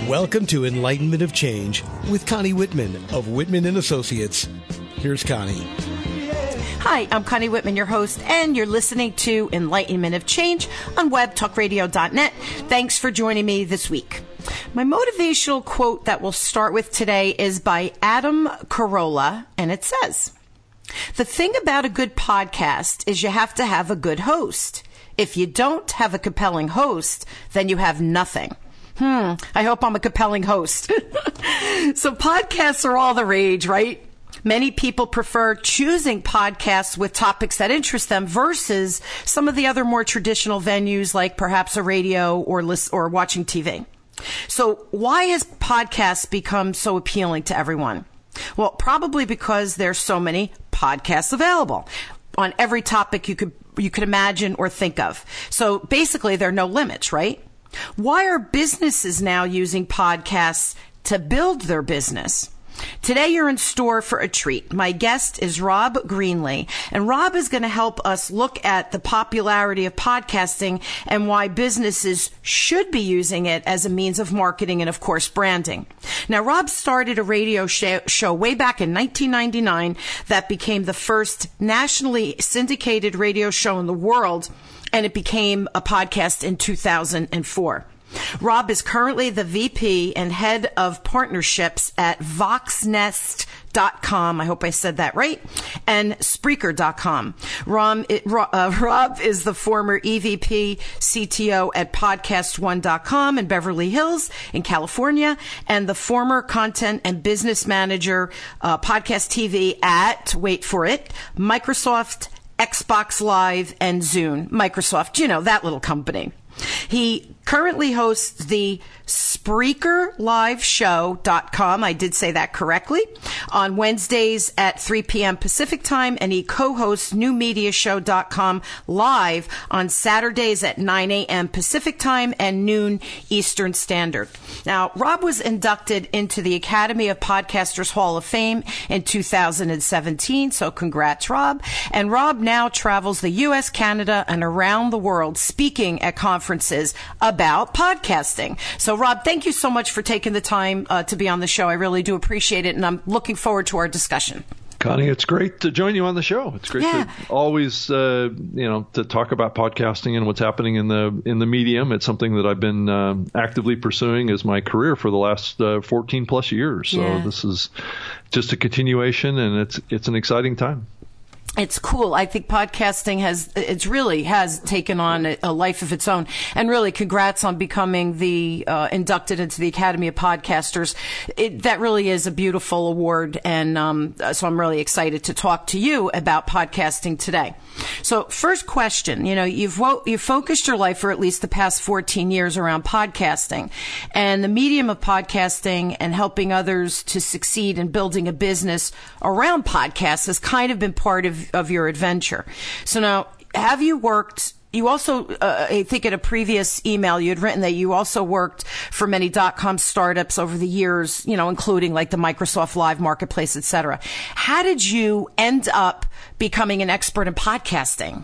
Welcome to Enlightenment of Change with Connie Whitman of Whitman & Associates. Here's Connie. Hi, I'm Connie Whitman, your host, and you're listening to Enlightenment of Change on webtalkradio.net. Thanks for joining me this week. My motivational quote that we'll start with today is by Adam Carolla, and it says, "The thing about a good podcast is you have to have a good host. If you don't have a compelling host, then you have nothing." I hope I'm a compelling host. So podcasts are all the rage, right? Many people prefer choosing podcasts with topics that interest them versus some of the other more traditional venues like perhaps a radio or watching TV. So why has podcasts become so appealing to everyone? Well, probably because there's so many podcasts available on every topic you could imagine or think of. So basically there are no limits, right? Why are businesses now using podcasts to build their business? Today you're in store for a treat. My guest is Rob Greenlee, and Rob is going to help us look at the popularity of podcasting and why businesses should be using it as a means of marketing and, of course, branding. Now, Rob started a radio show way back in 1999 that became the first nationally syndicated radio show in the world, and it became a podcast in 2004. Rob is currently the VP and head of partnerships at Voxnest.com. I hope I said that right. And Spreaker.com. Rob is the former EVP CTO at PodcastOne.com in Beverly Hills in California and the former content and business manager, Podcast TV at, wait for it, Microsoft, Xbox Live, and Zune. Microsoft, you know, that little company. He currently hosts the SpreakerLiveShow.com. I did say that correctly. On Wednesdays at 3 p.m. Pacific time, and he co-hosts NewMediaShow.com live on Saturdays at 9 a.m. Pacific time and noon Eastern Standard. Now, Rob was inducted into the Academy of Podcasters Hall of Fame in 2017, so congrats, Rob. And Rob now travels the U.S., Canada, and around the world speaking at conferences about podcasting. So, Rob, thank you so much for taking the time to be on the show. I really do appreciate it, and I'm looking forward to our discussion. Connie, it's great to join you on the show. It's great to always, to talk about podcasting and what's happening in the medium. It's something that I've been actively pursuing as my career for the last 14 plus years. So This is just a continuation, and it's an exciting time. It's cool. I think podcasting has taken on a life of its own. And really, congrats on becoming the inducted into the Academy of Podcasters. That really is a beautiful award, and so I'm really excited to talk to you about podcasting today. So, first question, you've focused your life for at least the past 14 years around podcasting, and the medium of podcasting and helping others to succeed in building a business around podcasts has kind of been part of your adventure. So now, have you worked? You also, I think in a previous email, you had written that you also worked for many .com startups over the years, including like the Microsoft Live Marketplace, et cetera. How did you end up becoming an expert in podcasting?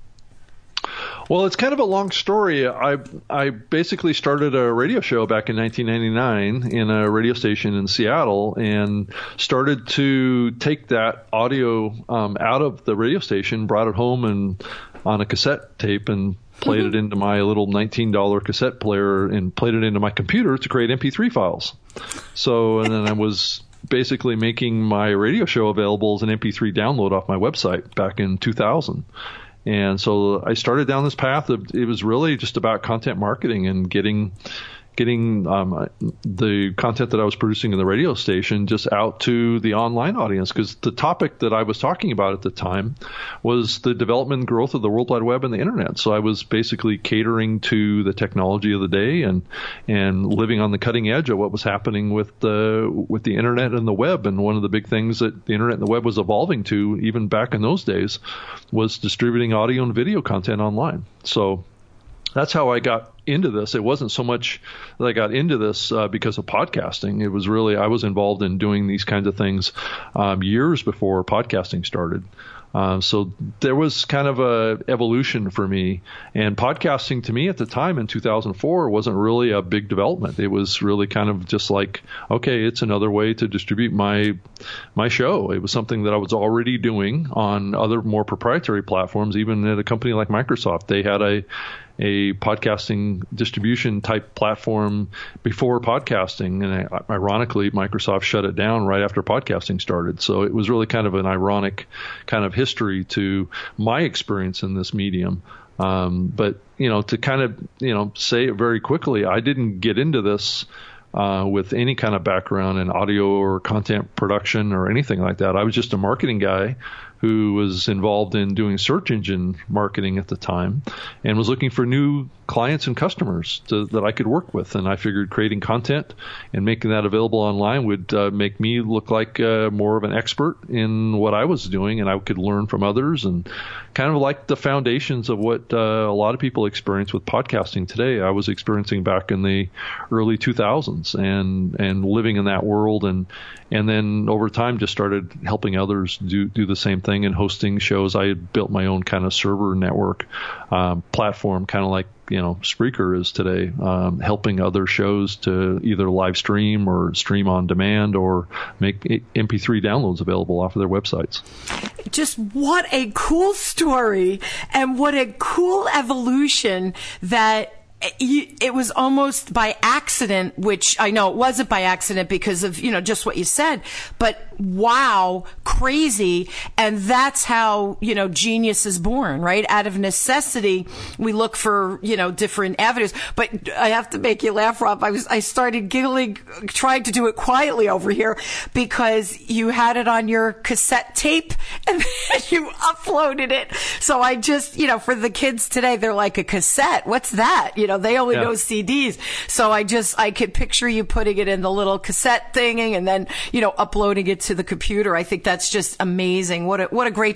Well, it's kind of a long story. I basically started a radio show back in 1999 in a radio station in Seattle and started to take that audio out of the radio station, brought it home and on a cassette tape and played it into my little $19 cassette player and played it into my computer to create MP3 files. So, and then I was basically making my radio show available as an MP3 download off my website back in 2000. And so I started down this path it was really just about content marketing and getting the content that I was producing in the radio station just out to the online audience, because the topic that I was talking about at the time was the development and growth of the World Wide Web and the Internet. So I was basically catering to the technology of the day and living on the cutting edge of what was happening with the Internet and the web. And one of the big things that the Internet and the web was evolving to, even back in those days, was distributing audio and video content online. So that's how I got into this. It wasn't so much that I got into this because of podcasting. It was really, I was involved in doing these kinds of things years before podcasting started. So there was kind of a evolution for me, and podcasting to me at the time in 2004 wasn't really a big development. It was really kind of just like, okay, it's another way to distribute my show. It was something that I was already doing on other more proprietary platforms. Even at a company like Microsoft, they had a podcasting distribution type platform before podcasting, and ironically, Microsoft shut it down right after podcasting started. So it was really kind of an ironic kind of history to my experience in this medium. But to kind of say it very quickly, I didn't get into this with any kind of background in audio or content production or anything like that. I was just a marketing guy who was involved in doing search engine marketing at the time and was looking for new clients and customers that I could work with. And I figured creating content and making that available online would make me look like more of an expert in what I was doing, and I could learn from others, and kind of like the foundations of what a lot of people experience with podcasting today. I was experiencing back in the early 2000s and living in that world, and then over time just started helping others do the same thing and hosting shows. I had built my own kind of server network platform, kind of like Spreaker is today, helping other shows to either live stream or stream on demand or make MP3 downloads available off of their websites. Just what a cool story, and what a cool evolution that it was almost by accident, which I know it wasn't by accident because of, just what you said, but wow, crazy. And that's how, genius is born, right? Out of necessity, we look for, different avenues. But I have to make you laugh, Rob. I started giggling, trying to do it quietly over here, because you had it on your cassette tape and then you uploaded it. So I just, for the kids today, they're like, a cassette? What's that? They only know CDs. So I could picture you putting it in the little cassette thing and then, uploading it to the computer. I think that's just amazing. What a great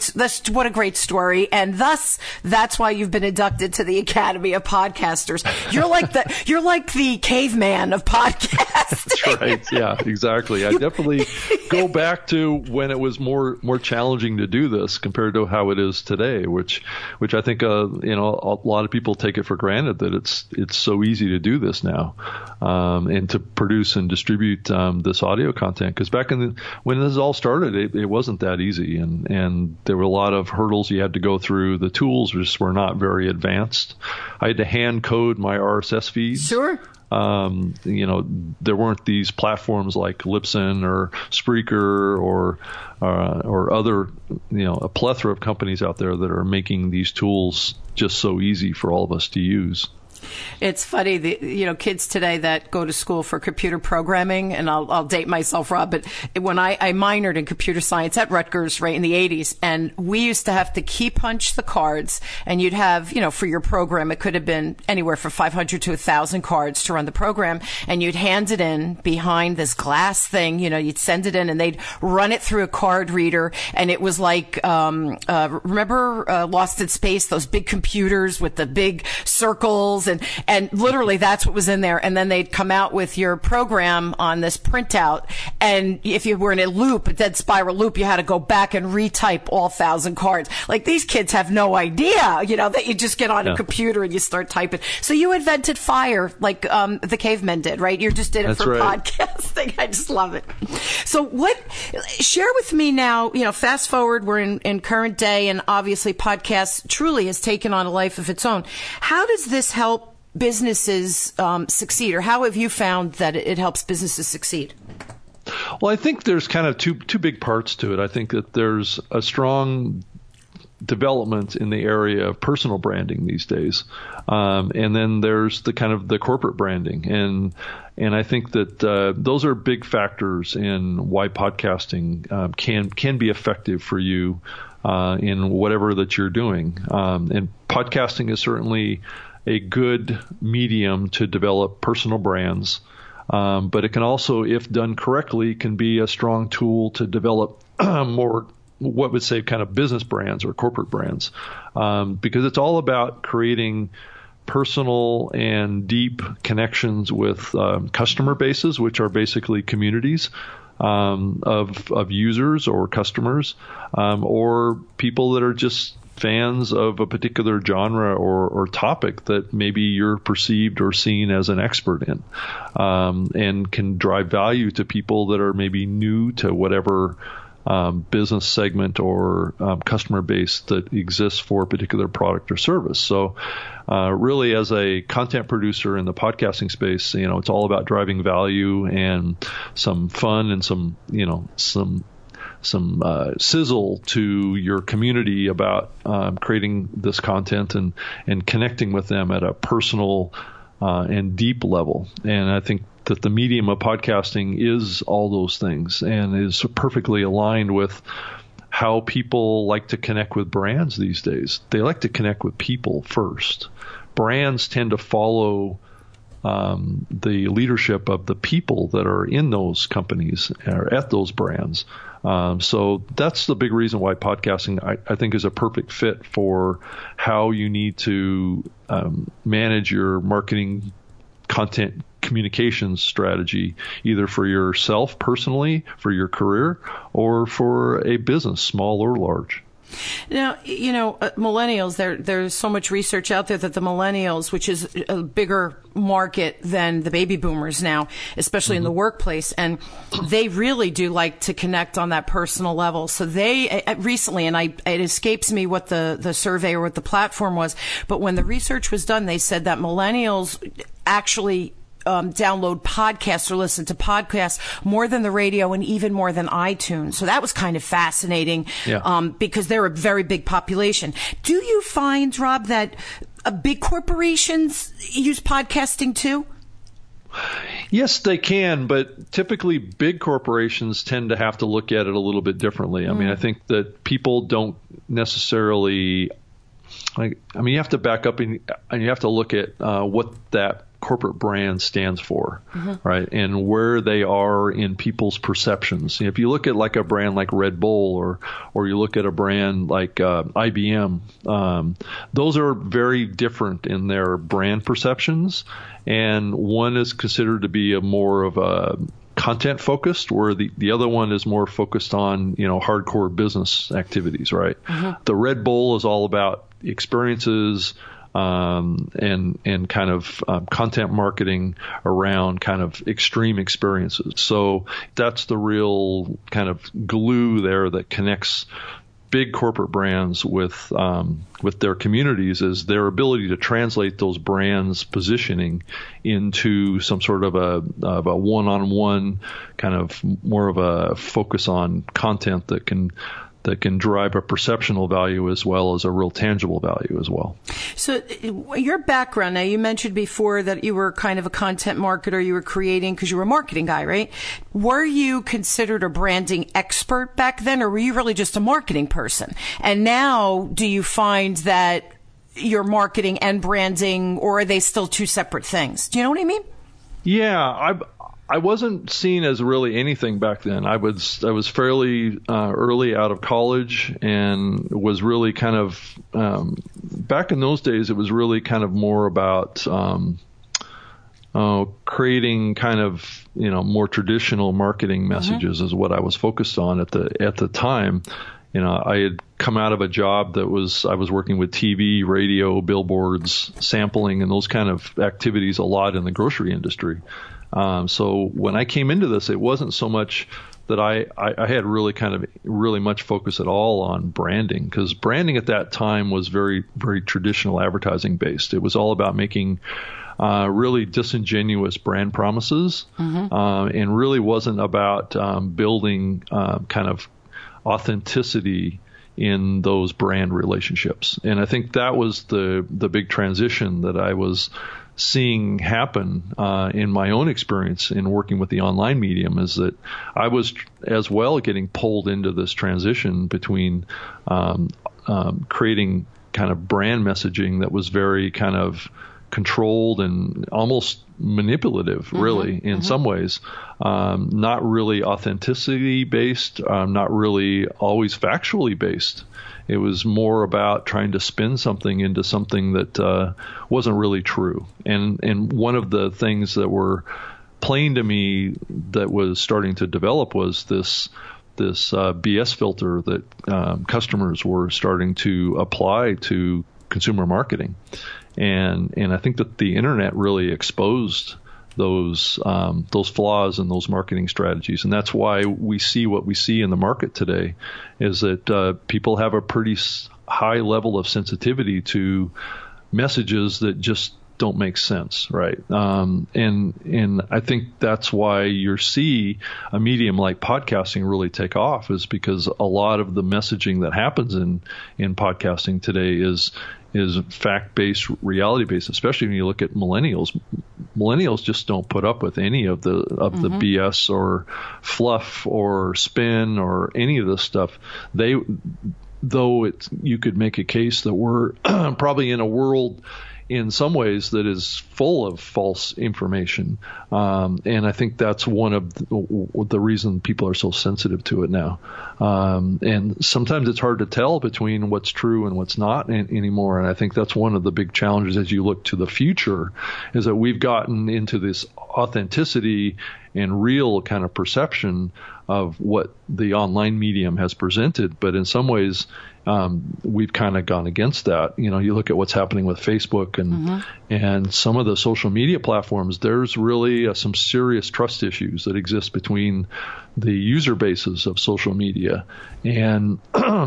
story. And thus, that's why you've been inducted to the Academy of Podcasters. You're like the caveman of podcasting. That's right. Yeah, exactly. I definitely go back to when it was more challenging to do this compared to how it is today, which I think, a lot of people take it for granted that it's so easy to do this now, and to produce and distribute this audio content. Because back when this all started, it wasn't that easy, and there were a lot of hurdles you had to go through. The tools just were not very advanced. I had to hand code my RSS feeds. Sure. There weren't these platforms like Libsyn or Spreaker or other, a plethora of companies out there that are making these tools just so easy for all of us to use. It's funny, kids today that go to school for computer programming, and I'll date myself, Rob, but when I minored in computer science at Rutgers, right in the 80s, and we used to have to key punch the cards, and you'd have, for your program, it could have been anywhere from 500 to 1,000 cards to run the program, and you'd hand it in behind this glass thing, you'd send it in, and they'd run it through a card reader, and it was like, remember Lost in Space, those big computers with the big circles, and literally that's what was in there. And then they'd come out with your program on this printout. And if you were in a loop, a dead spiral loop, you had to go back and retype all 1,000 cards. Like, these kids have no idea, that you just get on a computer and you start typing. So you invented fire like the cavemen did, right? You just did it for podcasting. I just love it. So share with me now, fast forward, we're in current day, and obviously podcast truly has taken on a life of its own. How does this help businesses succeed, or how have you found that it helps businesses succeed? Well, I think there's kind of two big parts to it. I think that there's a strong development in the area of personal branding these days, and then there's the kind of the corporate branding, and I think that those are big factors in why podcasting can be effective for you in whatever that you're doing. And podcasting is certainly a good medium to develop personal brands, but it can also, if done correctly, can be a strong tool to develop more, what would say, kind of business brands or corporate brands, because it's all about creating personal and deep connections with customer bases, which are basically communities of users or customers, or people that are just fans of a particular genre or topic that maybe you're perceived or seen as an expert in, and can drive value to people that are maybe new to whatever business segment or customer base that exists for a particular product or service. So really, as a content producer in the podcasting space, it's all about driving value and some fun and some sizzle to your community about creating this content and connecting with them at a personal and deep level. And I think that the medium of podcasting is all those things and is perfectly aligned with how people like to connect with brands these days. They like to connect with people first. Brands tend to follow the leadership of the people that are in those companies or at those brands. So that's the big reason why podcasting, I think, is a perfect fit for how you need to manage your marketing content communications strategy, either for yourself personally, for your career, or for a business, small or large. Now, millennials, there's so much research out there that the millennials, which is a bigger market than the baby boomers now, especially in the workplace, and they really do like to connect on that personal level. So they recently, and it escapes me what the survey or what the platform was, but when the research was done, they said that millennials actually download podcasts or listen to podcasts more than the radio and even more than iTunes. So that was kind of fascinating, because they're a very big population. Do you find, Rob, that big corporations use podcasting too? Yes, they can, but typically big corporations tend to have to look at it a little bit differently. I mean, I think that people don't necessarily, you have to back up and you have to look at what that corporate brand stands for, right? And where they are in people's perceptions. If you look at like a brand like Red Bull or you look at a brand like IBM, those are very different in their brand perceptions. And one is considered to be more of a content focused, where the other one is more focused on, hardcore business activities, right? The Red Bull is all about experiences, and kind of content marketing around kind of extreme experiences. So that's the real kind of glue there that connects big corporate brands with their communities, is their ability to translate those brands' positioning into some sort of a one-on-one kind of more of a focus on content that can drive a perceptional value as well as a real tangible value as well. So your background, now you mentioned before that you were kind of a content marketer, you were creating because you were a marketing guy, right? Were you considered a branding expert back then, or were you really just a marketing person? And now do you find that you're marketing and branding, or are they still two separate things? Do you know what I mean? Yeah, I wasn't seen as really anything back then. I was fairly early out of college and was really kind of back in those days. It was really kind of more about creating kind of more traditional marketing messages is what I was focused on at the time. I had come out of a job I was working with TV, radio, billboards, sampling, and those kind of activities a lot in the grocery industry. So when I came into this, it wasn't so much that I had really much focus at all on branding, because branding at that time was very, very traditional advertising based. It was all about making really disingenuous brand promises, and really wasn't about building kind of authenticity in those brand relationships. And I think that was the big transition that I was seeing happen in my own experience in working with the online medium, is that I was as well getting pulled into this transition between creating kind of brand messaging that was very kind of controlled and almost manipulative, really, in some ways. Not really authenticity based, not really always factually based. It was more about trying to spin something into something that wasn't really true. And one of the things that were plain to me that was starting to develop was this BS filter that customers were starting to apply to consumer marketing. And I think that the internet really exposed those flaws in those marketing strategies. And that's why we see what we see in the market today, is that people have a pretty high level of sensitivity to messages that just don't make sense, right? And I think that's why you see a medium like podcasting really take off, is because a lot of the messaging that happens in podcasting today is fact-based, reality-based, especially when you look at millennials. Millennials just don't put up with any of the BS or fluff or spin or any of this stuff. You could make a case that we're probably in a world in some ways that is full of false information. And I think that's one of the reason people are so sensitive to it now. And sometimes it's hard to tell between what's true and what's not anymore. And I think that's one of the big challenges as you look to the future, is that we've gotten into this authenticity and real kind of perception of what the online medium has presented. But in some ways, we've kind of gone against that. You know, you look at what's happening with Facebook and some of the social media platforms, there's really some serious trust issues that exist between the user bases of social media and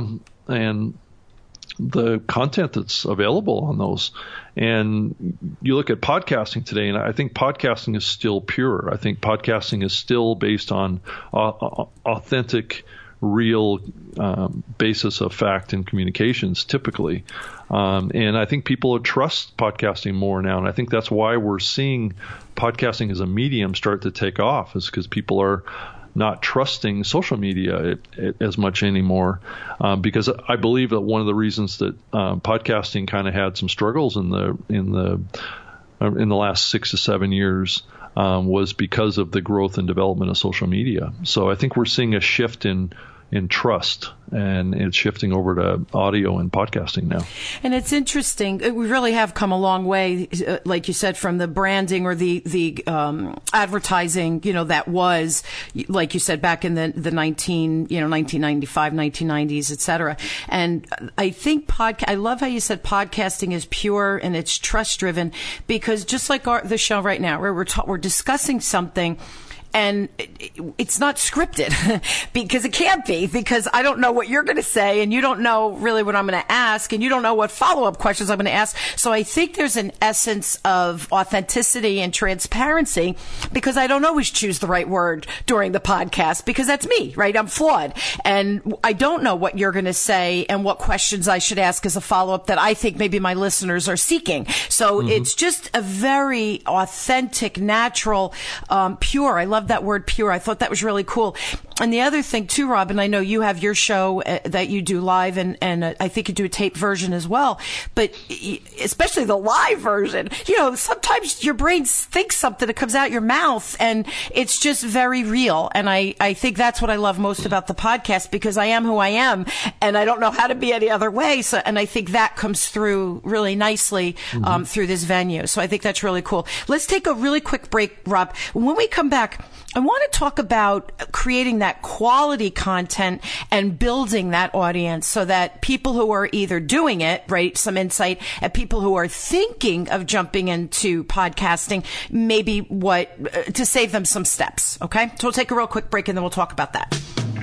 the content that's available on those. And you look at podcasting today, and I think podcasting is still pure. I think podcasting is still based on authentic, real basis of fact and communications, typically. And I think people trust podcasting more now. And I think that's why we're seeing podcasting as a medium start to take off, is because people are not trusting social media as much anymore, because I believe that one of the reasons that podcasting kind of had some struggles in the last 6 to 7 years was because of the growth and development of social media. So I think we're seeing a shift in trust, and it's shifting over to audio and podcasting now. And it's interesting. We really have come a long way, like you said, from the branding or the advertising, that was, like you said, back in the 1995, 1990s, et cetera. And I think I love how you said podcasting is pure and it's trust driven, because just like the show right now, where we're discussing something, and it's not scripted because it can't be, because I don't know what you're going to say, and you don't know really what I'm going to ask, and you don't know what follow-up questions I'm going to ask. So I think there's an essence of authenticity and transparency, because I don't always choose the right word during the podcast, because that's me, right? I'm flawed, and I don't know what you're going to say and what questions I should ask as a follow-up that I think maybe my listeners are seeking. So it's just a very authentic, natural, pure. I love that word, pure. I thought that was really cool. And the other thing too, Rob, and I know you have your show that you do live, and I think you do a tape version as well, but especially the live version, sometimes your brain thinks something that comes out your mouth, and it's just very real. And I think that's what I love most about the podcast, because I am who I am, and I don't know how to be any other way. So, and I think that comes through really nicely through this venue. So I think that's really cool. Let's take a really quick break, Rob. When we come back, I want to talk about creating that quality content and building that audience, so that people who are either doing it, right, some insight, and people who are thinking of jumping into podcasting, maybe to save them some steps. Okay. So we'll take a real quick break, and then we'll talk about that.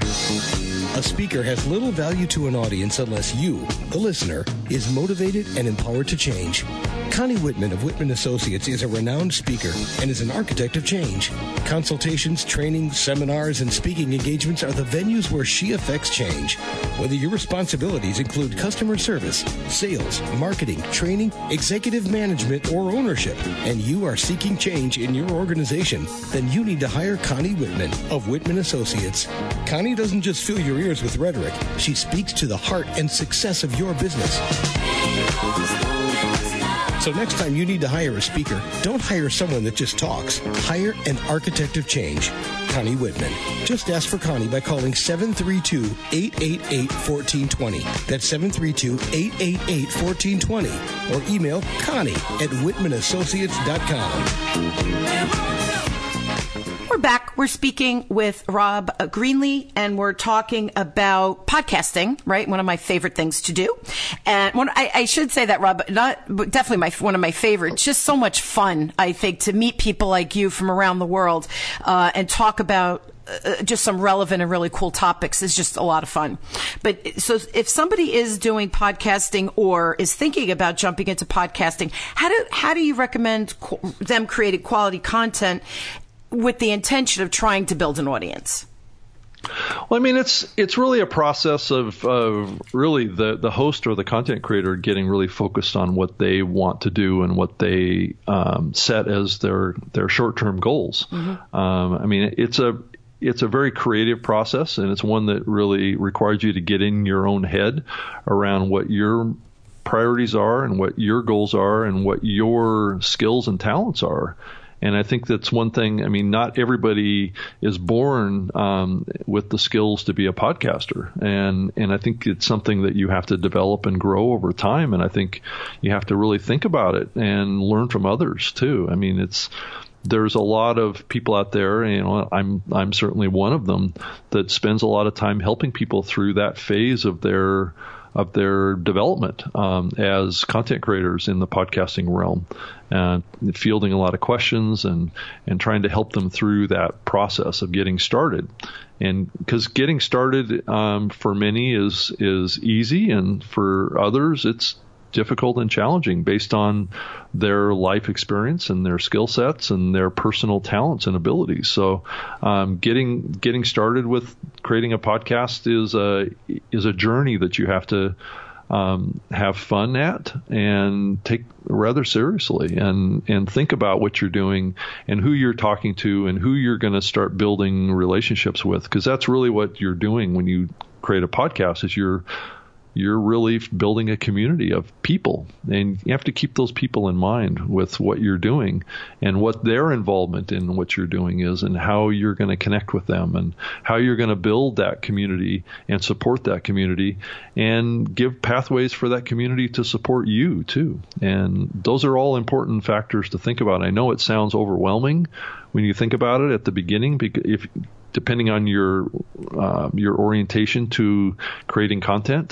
A speaker has little value to an audience unless you, the listener, is motivated and empowered to change. Connie Whitman of Whitman Associates is a renowned speaker and is an architect of change. Consultations, training, seminars, and speaking engagements are the venues where she affects change. Whether your responsibilities include customer service, sales, marketing, training, executive management, or ownership, and you are seeking change in your organization, then you need to hire Connie Whitman of Whitman Associates. Connie doesn't just fill your ears with rhetoric. She speaks to the heart and success of your business. So next time you need to hire a speaker, don't hire someone that just talks. Hire an architect of change. Connie Whitman. Just ask for Connie by calling 732-888-1420. That's 732-888-1420. Or email Connie@WhitmanAssociates.com. We're back. We're speaking with Rob Greenlee, and we're talking about podcasting, right? One of my favorite things to do. And I should say that, Rob, definitely one of my favorites. Just so much fun, I think, to meet people like you from around the world and talk about just some relevant and really cool topics. Is just a lot of fun. But so if somebody is doing podcasting or is thinking about jumping into podcasting, how do you recommend them creating quality content with the intention of trying to build an audience? Well, I mean, it's really a process of really the host or the content creator getting really focused on what they want to do and what they set as their short-term goals. Mm-hmm. I mean, it's a very creative process, and it's one that really requires you to get in your own head around what your priorities are and what your goals are and what your skills and talents are. And I think that's one thing. I mean, not everybody is born with the skills to be a podcaster. And I think it's something that you have to develop and grow over time. And I think you have to really think about it and learn from others too. I mean, there's a lot of people out there, you know, I'm certainly one of them, that spends a lot of time helping people through that phase of their development as content creators in the podcasting realm, and fielding a lot of questions and trying to help them through that process of getting started. And because getting started for many is easy, and for others it's difficult and challenging based on their life experience and their skill sets and their personal talents and abilities. So getting started with creating a podcast is a journey that you have to have fun at and take rather seriously, and think about what you're doing and who you're talking to and who you're going to start building relationships with, because that's really what you're doing when you create a podcast. Is you're really building a community of people, and you have to keep those people in mind with what you're doing and what their involvement in what you're doing is, and how you're going to connect with them, and how you're going to build that community and support that community, and give pathways for that community to support you too. And those are all important factors to think about. I know it sounds overwhelming when you think about it at the beginning, because depending on your orientation to creating content.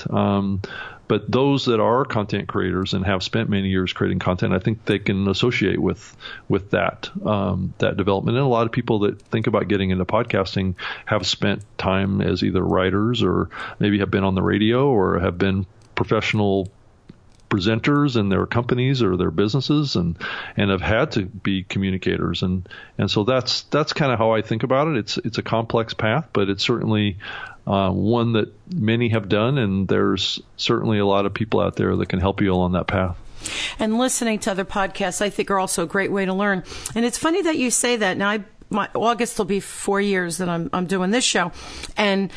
But those that are content creators and have spent many years creating content, I think they can associate with that development. And a lot of people that think about getting into podcasting have spent time as either writers, or maybe have been on the radio, or have been professional presenters in their companies or their businesses, and have had to be communicators, and so that's kind of how I think about it. It's a complex path, but it's certainly one that many have done, and there's certainly a lot of people out there that can help you along that path. And listening to other podcasts, I think, are also a great way to learn. And it's funny that you say that. Now, August will be 4 years that I'm doing this show, and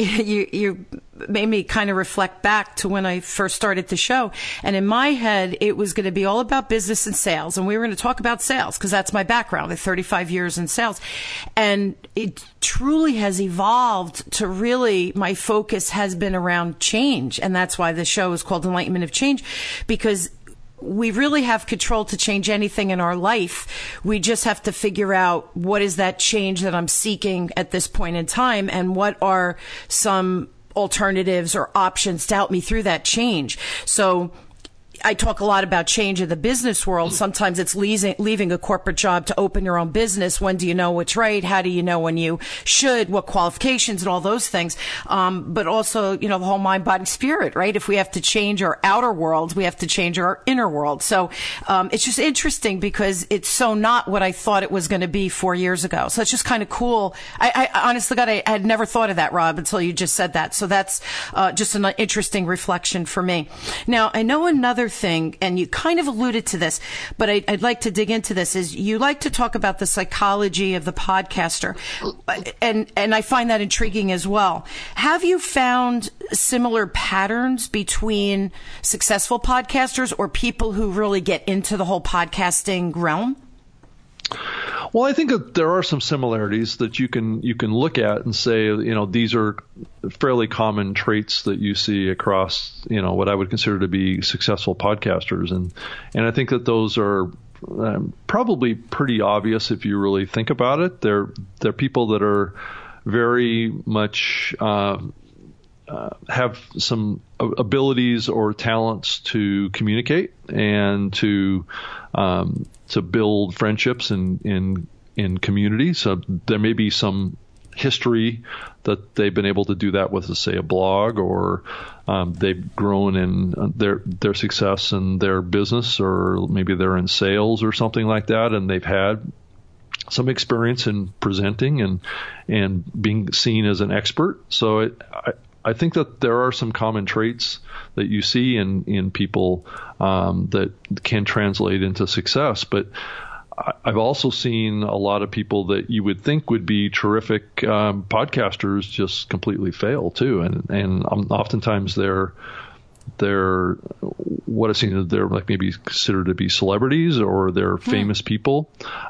you made me kind of reflect back to when I first started the show. And in my head, it was going to be all about business and sales, and we were going to talk about sales because that's my background. I have 35 years in sales, and it truly has evolved to really, my focus has been around change, and that's why the show is called Enlightenment of Change, because we really have control to change anything in our life. We just have to figure out what is that change that I'm seeking at this point in time, and what are some alternatives or options to help me through that change. So I talk a lot about change in the business world. Sometimes it's leaving a corporate job to open your own business. When do you know what's right? How do you know when you should? What qualifications and all those things? But also, the whole mind, body, spirit, right? If we have to change our outer world, we have to change our inner world. So it's just interesting because it's so not what I thought it was going to be 4 years ago. So it's just kind of cool. I honestly, God, I had never thought of that, Rob, until you just said that. So that's just an interesting reflection for me. Now, I know another thing, and you kind of alluded to this, but I'd like to dig into this, is you like to talk about the psychology of the podcaster, and I find that intriguing as well. Have you found similar patterns between successful podcasters or people who really get into the whole podcasting realm? Well, I think that there are some similarities that you can look at and say, these are fairly common traits that you see across, what I would consider to be successful podcasters. And I think that those are probably pretty obvious if you really think about it. They're people that are very much have some abilities or talents to communicate and to build friendships in community. So there may be some history that they've been able to do that with, say, a blog, or they've grown in their success in their business, or maybe they're in sales or something like that, and they've had some experience in presenting and being seen as an expert. So I think that there are some common traits that you see in people that can translate into success. But I've also seen a lot of people that you would think would be terrific podcasters just completely fail too. And oftentimes they're what I've seen is they're like maybe considered to be celebrities, or they're famous people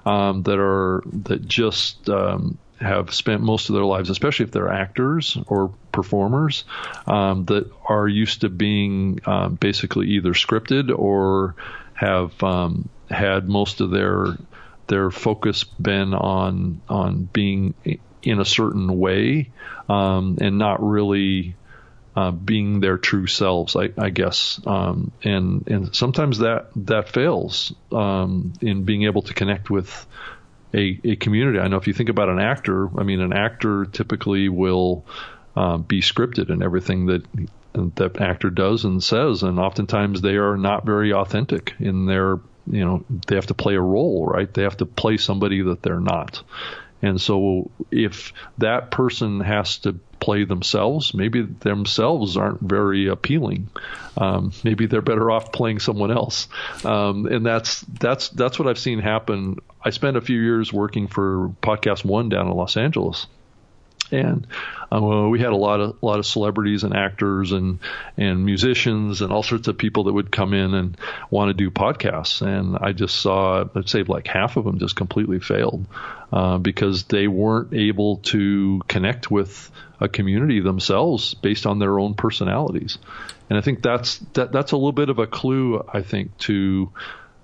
that just have spent most of their lives, especially if they're actors or performers, that are used to being basically either scripted or have had most of their focus been on being in a certain way, and not really being their true selves, I guess. And sometimes that fails in being able to connect with a community. I know if you think about an actor, an actor typically will be scripted in everything that actor does and says, and oftentimes they are not very authentic in their, they have to play a role, right? They have to play somebody that they're not. And so if that person has to play themselves, maybe themselves aren't very appealing. Maybe they're better off playing someone else. And that's what I've seen happen. I spent a few years working for Podcast One down in Los Angeles. And we had a lot of celebrities and actors and musicians and all sorts of people that would come in and want to do podcasts. And I just saw, I'd say like half of them just completely failed because they weren't able to connect with a community themselves based on their own personalities. And I think that's a little bit of a clue, I think, to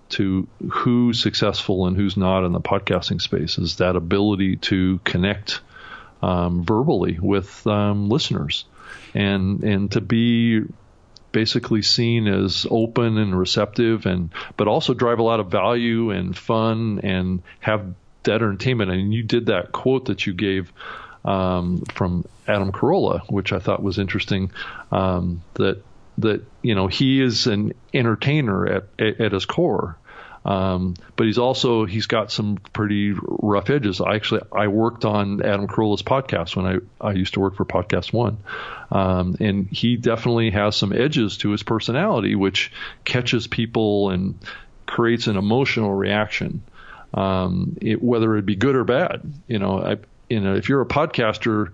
who's successful and who's not in the podcasting space, is that ability to connect verbally with listeners, and to be basically seen as open and receptive, but also drive a lot of value and fun and have that entertainment. And you did that quote that you gave from Adam Carolla, which I thought was interesting, that he is an entertainer at his core. But he's got some pretty rough edges. I worked on Adam Carolla's podcast when I used to work for Podcast One. And he definitely has some edges to his personality, which catches people and creates an emotional reaction. Whether it be good or bad, if you're a podcaster,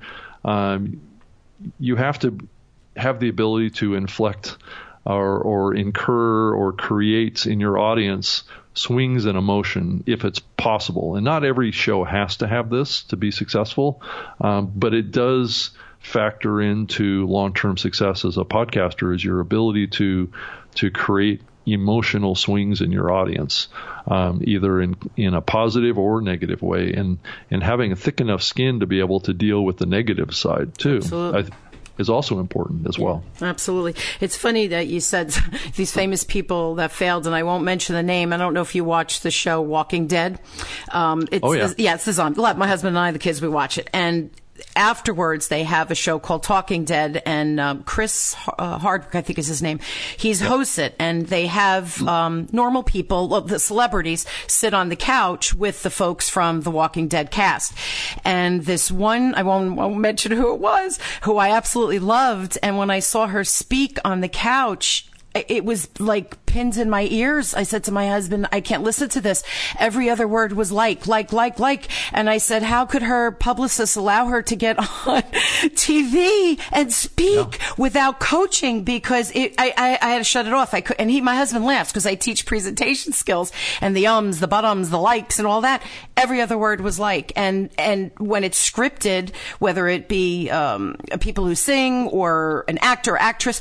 you have to have the ability to inflect or incur or create in your audience swings in emotion if it's possible. And not every show has to have this to be successful, but it does factor into long-term success as a podcaster, is your ability to create emotional swings in your audience, either in a positive or negative way, and having a thick enough skin to be able to deal with the negative side too. Absolutely. Is also important as well. Absolutely. It's funny that you said these famous people that failed, and I won't mention the name. I don't know if you watch the show Walking Dead. It's on. My husband and I, the kids, we watch it. And afterwards, they have a show called Talking Dead, and Chris Hardwick, I think is his name. He's hosts it, and they have normal people, the celebrities, sit on the couch with the folks from the Walking Dead cast. And this one, I won't mention who it was, who I absolutely loved, and when I saw her speak on the couch, it was like pins in my ears. I said to my husband, I can't listen to this. Every other word was like. And I said, how could her publicist allow her to get on TV and speak without coaching? Because I had to shut it off. My husband laughs because I teach presentation skills and the ums, the butums, the likes and all that. Every other word was like. And when it's scripted, whether it be people who sing or an actor or actress,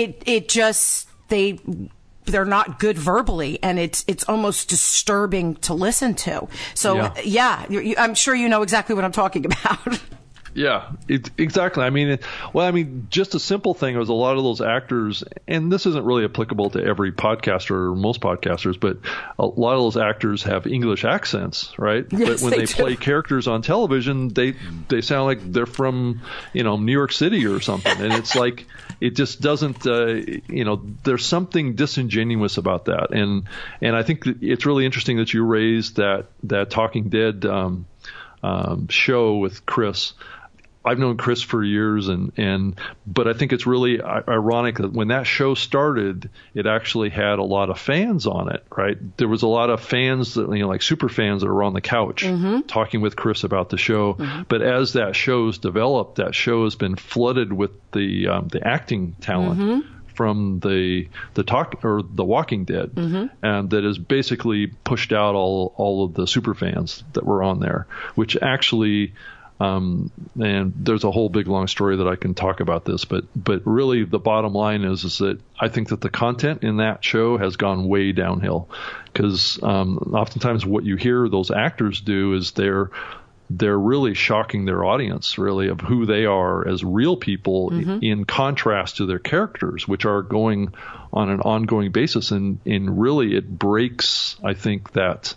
they're not good verbally, and it's almost disturbing to listen to. So I'm sure you know exactly what I'm talking about. Yeah, exactly. I mean, just a simple thing was a lot of those actors, and this isn't really applicable to every podcaster or most podcasters, but a lot of those actors have English accents, right? Yes, but when they play characters on television, they sound like they're from, New York City or something. And it's like, it just doesn't, there's something disingenuous about that. And I think that it's really interesting that you raised that Talking Dead show with Chris. I've known Chris for years, but I think it's really ironic that when that show started, it actually had a lot of fans on it, right? There was a lot of fans that, like super fans that were on the couch talking with Chris about the show. But as that show's developed, that show has been flooded with the acting talent from the Walking Dead, and that has basically pushed out all of the super fans that were on there, which actually. And there's a whole big long story that I can talk about this, but really the bottom line is that I think that the content in that show has gone way downhill, because oftentimes what you hear those actors do is they're really shocking their audience, really, of who they are as real people in contrast to their characters, which are going on an ongoing basis, and really it breaks, I think, that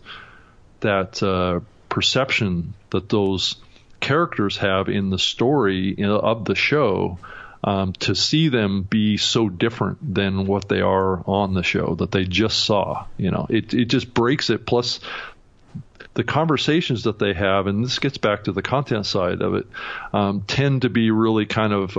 perception that those characters have in the story of the show, to see them be so different than what they are on the show that they just saw. It just breaks it. Plus the conversations that they have, and this gets back to the content side of it, tend to be really kind of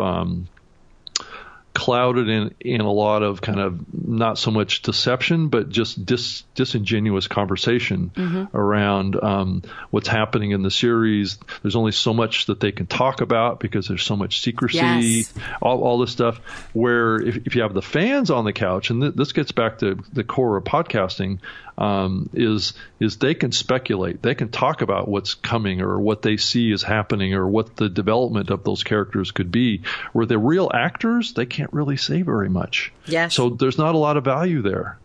clouded in a lot of kind of not so much deception, but just disingenuous conversation around what's happening in the series. There's only so much that they can talk about because there's so much secrecy, all this stuff. Where if you have the fans on the couch, and this gets back to the core of podcasting, is they can speculate, they can talk about what's coming or what they see is happening or what the development of those characters could be. Where the real actors, they can't really say very much. Yes. So there's not a lot of value there.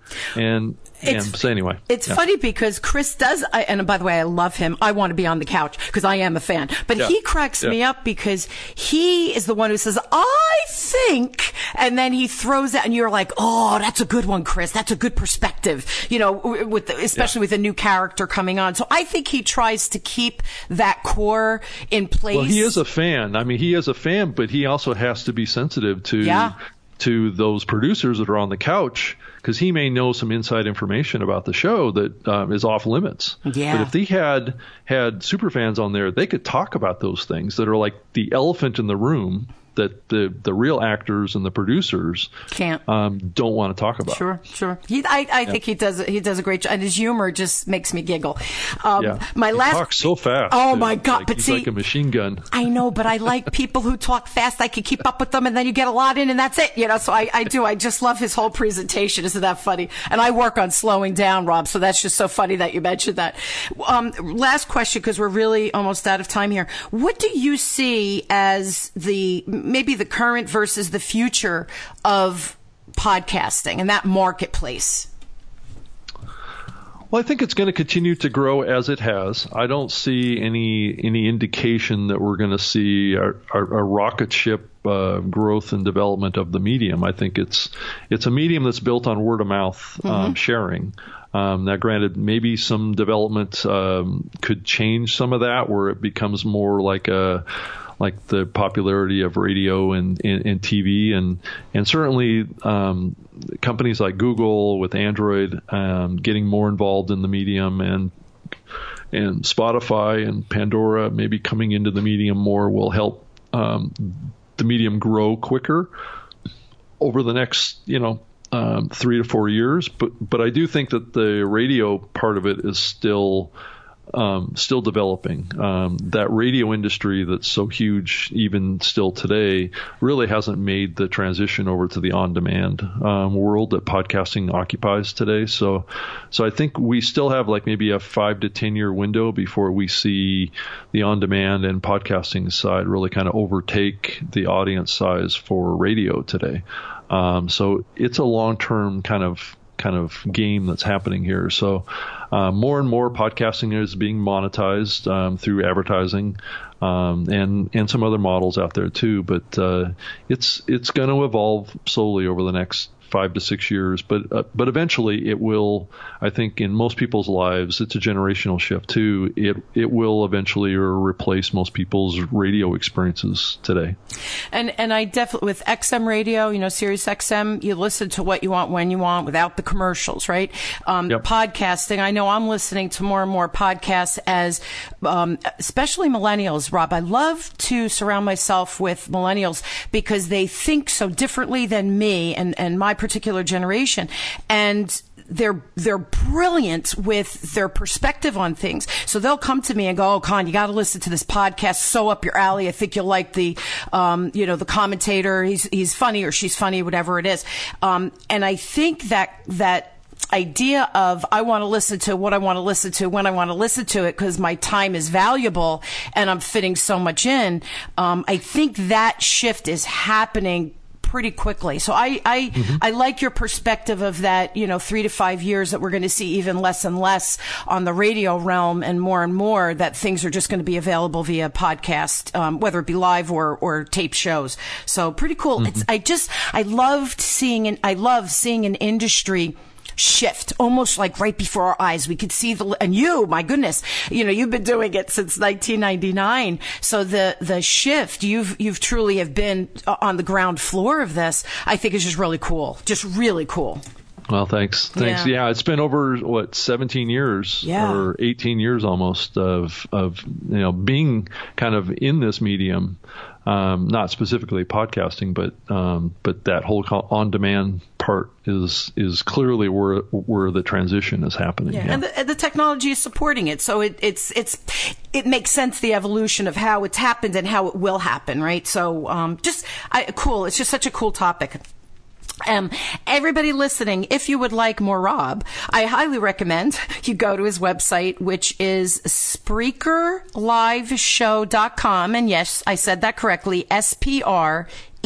So anyway, it's funny because Chris does, and by the way, I love him. I want to be on the couch because I am a fan, but he cracks me up because he is the one who says, I think, and then he throws that and you're like, oh, that's a good one, Chris. That's a good perspective, especially with a new character coming on. So I think he tries to keep that core in place. Well, he is a fan. I mean, he is a fan, but he also has to be sensitive to those producers that are on the couch, because he may know some inside information about the show that is off limits. Yeah. But if he had superfans on there, they could talk about those things that are like the elephant in the room that the real actors and the producers can't don't want to talk about. Sure. I think he does a great job, and his humor just makes me giggle. He talks so fast. Oh my God! He's like a machine gun. I know, but I like people who talk fast. I can keep up with them, and then you get a lot in, and that's it. So I do. I just love his whole presentation. Isn't that funny? And I work on slowing down, Rob. So that's just so funny that you mentioned that. Last question, because we're really almost out of time here. What do you see as maybe the current versus the future of podcasting and that marketplace? Well, I think it's going to continue to grow as it has. I don't see any indication that we're going to see a rocket ship growth and development of the medium. I think it's a medium that's built on word of mouth sharing. Now, granted, maybe some development could change some of that, where it becomes more like the popularity of radio and TV, and certainly companies like Google with Android getting more involved in the medium, and Spotify and Pandora maybe coming into the medium more will help the medium grow quicker over the next 3 to 4 years, but I do think that the radio part of it is still developing. That radio industry that's so huge, even still today, really hasn't made the transition over to the on-demand world that podcasting occupies today. So I think we still have like maybe a 5 to 10 year window before we see the on-demand and podcasting side really kind of overtake the audience size for radio today. So it's a long-term kind of game that's happening here. So more and more podcasting is being monetized through advertising and some other models out there too. But it's going to evolve slowly over the next 5 to 6 years, but eventually it will. I think in most people's lives, it's a generational shift too. It will eventually replace most people's radio experiences today. And I definitely, with XM radio, Sirius XM, you listen to what you want when you want without the commercials, right? Yep. Podcasting, I know I'm listening to more and more podcasts as, especially millennials, Rob. I love to surround myself with millennials because they think so differently than me and my particular generation, and they're brilliant with their perspective on things. So they'll come to me and go, "Oh, Con, you got to listen to this podcast. So up your alley. I think you'll like the, the commentator. He's funny or she's funny, whatever it is." And I think that idea of I want to listen to what I want to listen to when I want to listen to it because my time is valuable and I'm fitting so much in. I think that shift is happening pretty quickly. So I like your perspective of that, 3 to 5 years that we're going to see even less and less on the radio realm and more that things are just going to be available via podcast, whether it be live or tape shows. So pretty cool. Mm-hmm. I love seeing an industry shift almost like right before our eyes. We could see and my goodness, you've been doing it since 1999. So the shift, you've truly have been on the ground floor of this, I think is just really cool. Just really cool. Well, thanks. Yeah, it's been over 17 years or 18 years almost of being kind of in this medium. Not specifically podcasting, but that whole on-demand part is clearly where the transition is happening. Yeah. And the technology is supporting it, so it makes sense, the evolution of how it's happened and how it will happen, right? So cool. It's just such a cool topic. Everybody listening, if you would like more Rob, I highly recommend you go to his website, which is SpreakerLiveShow.com. And yes, I said that correctly. SpreakerLiveShow.com.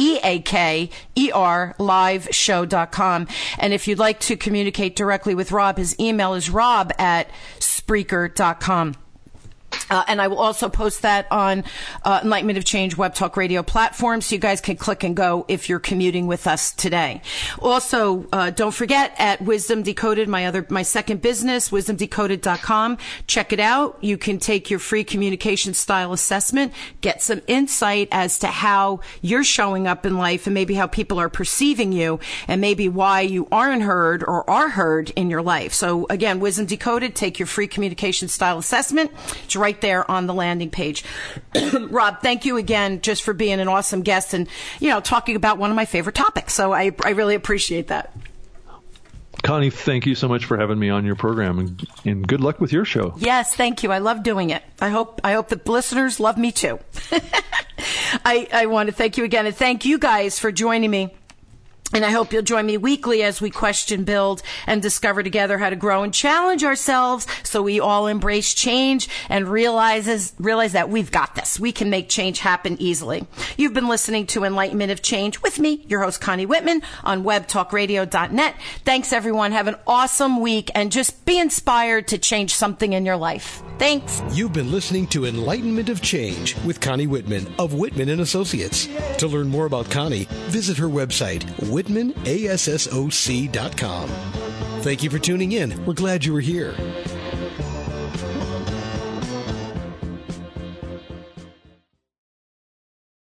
And if you'd like to communicate directly with Rob, his email is rob@Spreaker.com. And I will also post that on Enlightenment of Change Web Talk Radio platform, so you guys can click and go if you're commuting with us today. Also, don't forget, at Wisdom Decoded, my second business, wisdomdecoded.com. Check it out. You can take your free communication style assessment, get some insight as to how you're showing up in life and maybe how people are perceiving you and maybe why you aren't heard or are heard in your life. So again, Wisdom Decoded, take your free communication style assessment. It's right there on the landing page. Rob, thank you again just for being an awesome guest and, talking about one of my favorite topics. So I really appreciate that. Connie, thank you so much for having me on your program, and good luck with your show. Yes, thank you. I love doing it. I hope the listeners love me too. I want to thank you again, and thank you guys for joining me. And I hope you'll join me weekly as we question, build, and discover together how to grow and challenge ourselves so we all embrace change and realize that we've got this. We can make change happen easily. You've been listening to Enlightenment of Change with me, your host, Connie Whitman, on webtalkradio.net. Thanks, everyone. Have an awesome week, and just be inspired to change something in your life. Thanks. You've been listening to Enlightenment of Change with Connie Whitman of Whitman & Associates. To learn more about Connie, visit her website, WhitmanAsssoc.com. Thank you for tuning in. We're glad you were here.